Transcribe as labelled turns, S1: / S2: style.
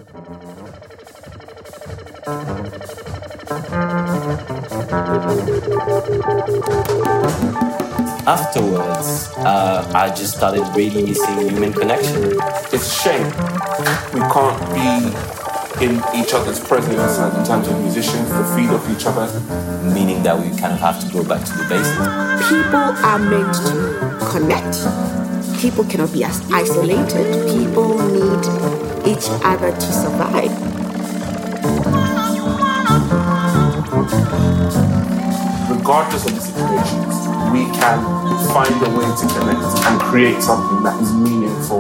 S1: Afterwards, I just started really missing human connection.
S2: It's a shame we can't be in each other's presence in terms of musicians to feed off each other.
S1: Meaning that we kind of have to go back to the basics.
S3: People are meant to connect. People cannot be isolated. People need each other to survive.
S2: Regardless of the situations, we can find a way to connect and create something that is meaningful